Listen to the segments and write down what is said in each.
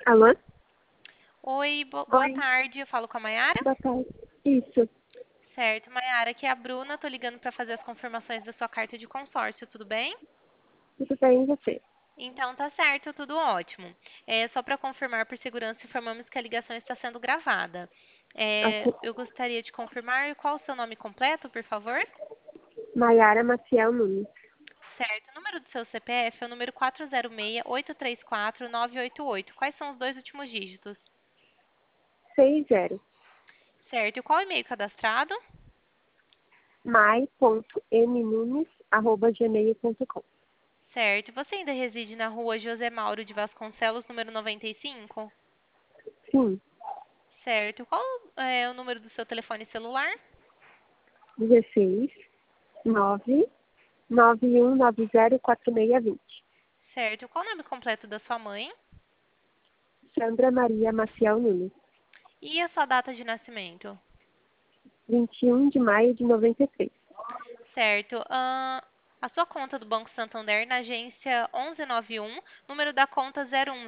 Alô? Oi, boa Oi, tarde. Eu falo com a Mayara? boa tarde. Isso, Certo, Mayara, aqui é a Bruna. Tô ligando para fazer as confirmações da sua carta de consórcio, tudo bem? tudo bem e você? Então tá certo, tudo ótimo. Só para confirmar por segurança, informamos que a ligação está sendo gravada. Ok. Eu gostaria de confirmar qual o seu nome completo, por favor? Maiara Maciel Nunes. Certo, o número do seu CPF é o número 406-834-988. Quais são os dois últimos dígitos? 60. Certo, e qual o e-mail cadastrado? mai.mnunes@gmail.com. Certo. Você ainda reside na rua José Mauro de Vasconcelos, número 95? Sim, Certo. Qual é o número do seu telefone celular? 16 991904620. Certo. Qual o nome completo da sua mãe? Sandra Maria Maciel Nunes. E a sua data de nascimento? 21 de maio de 93. Certo. A sua conta do Banco Santander na agência 1191, número da conta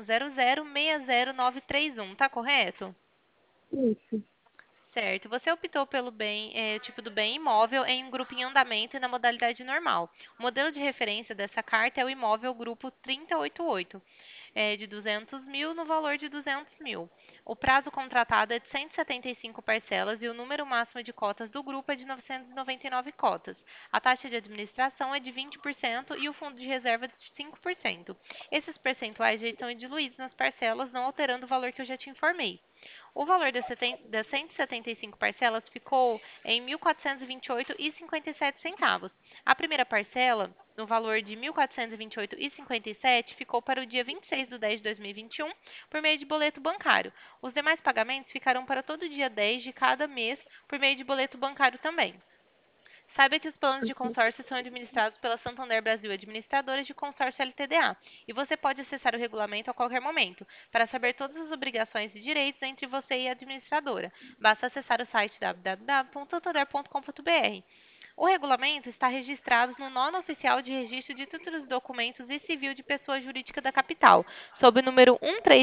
0100600931, tá correto? Isso. Certo. Você optou pelo tipo do bem imóvel em um grupo em andamento e na modalidade normal. O modelo de referência dessa carta é o imóvel grupo 3088, de 200 mil no valor de 200 mil. O prazo contratado é de 175 parcelas e o número máximo de cotas do grupo é de 999 cotas. A taxa de administração é de 20% e o fundo de reserva de 5%. Esses percentuais já estão diluídos nas parcelas, não alterando o valor que eu já te informei. O valor das 175 parcelas ficou em R$ 1.428,57. A primeira parcela, no valor de R$ 1.428,57, ficou para o dia 26 de 10 de 2021, por meio de boleto bancário. Os demais pagamentos ficarão para todo dia 10 de cada mês, por meio de boleto bancário também. Saiba que os planos de Ok. consórcio são administrados pela Santander Brasil Administradora de Consórcio LTDA, e você pode acessar o regulamento a qualquer momento para saber todas as obrigações e direitos entre você e a administradora. Basta acessar o site www.santander.com.br. O regulamento está registrado no Nona Oficial de Registro de Títulos, Documentos e Civil de Pessoa Jurídica da Capital, sob o número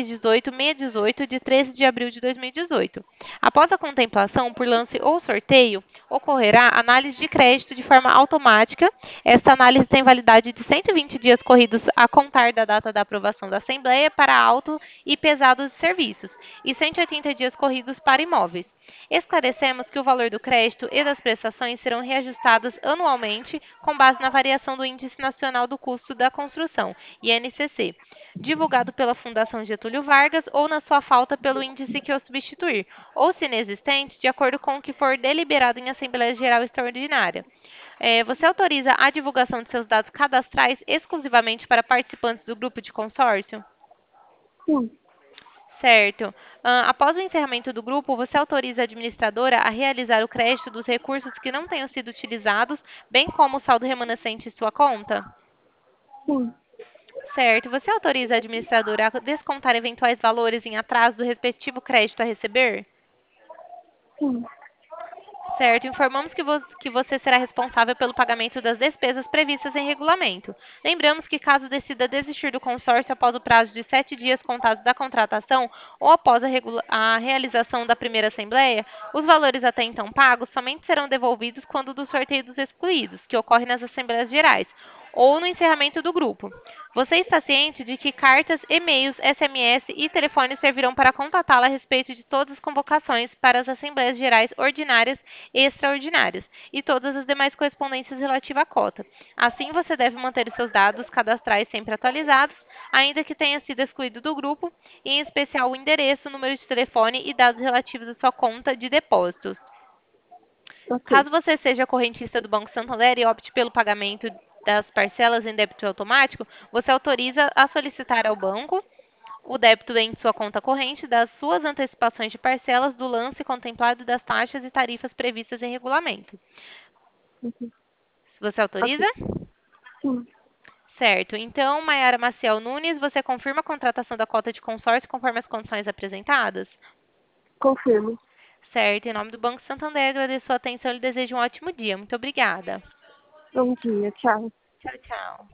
1318618, de 13 de abril de 2018. Após a contemplação por lance ou sorteio, ocorrerá análise de crédito de forma automática. Esta análise tem validade de 120 dias corridos a contar da data da aprovação da Assembleia para auto e pesado de serviços, e 180 dias corridos para imóveis. Esclarecemos que o valor do crédito e das prestações serão reajustados anualmente com base na variação do Índice Nacional do Custo da Construção, INCC, divulgado pela Fundação Getúlio Vargas ou, na sua falta, pelo índice que o substituir, ou, se inexistente, de acordo com o que for deliberado em Assembleia Geral Extraordinária. Você autoriza a divulgação de seus dados cadastrais exclusivamente para participantes do grupo de consórcio? Sim, Certo. Após o encerramento do grupo, você autoriza a administradora a realizar o crédito dos recursos que não tenham sido utilizados, bem como o saldo remanescente em sua conta? sim, Certo. Você autoriza a administradora a descontar eventuais valores em atraso do respectivo crédito a receber? sim. Certo, informamos que você será responsável pelo pagamento das despesas previstas em regulamento. Lembramos que, caso decida desistir do consórcio após o prazo de 7 dias contados da contratação ou após a realização da primeira assembleia, os valores até então pagos somente serão devolvidos quando do sorteio dos excluídos, que ocorre nas assembleias gerais, ou no encerramento do grupo. Você está ciente de que cartas, e-mails, SMS e telefones servirão para contatá-la a respeito de todas as convocações para as Assembleias Gerais ordinárias e extraordinárias e todas as demais correspondências relativas à cota. Assim, você deve manter os seus dados cadastrais sempre atualizados, ainda que tenha sido excluído do grupo, e em especial o endereço, número de telefone e dados relativos à sua conta de depósitos. Ok, Caso você seja correntista do Banco Santander e opte pelo pagamento das parcelas em débito automático, você autoriza a solicitar ao banco o débito em sua conta corrente das suas antecipações de parcelas do lance contemplado das taxas e tarifas previstas em regulamento. ok, Você autoriza? ok. Sim, Certo. Então, Maiara Maciel Nunes, você confirma a contratação da cota de consórcio conforme as condições apresentadas? confirmo. Certo. Em nome do Banco Santander, agradeço a atenção e lhe desejo um ótimo dia. Muito obrigada. Bom dia, tchau. Tchau, tchau.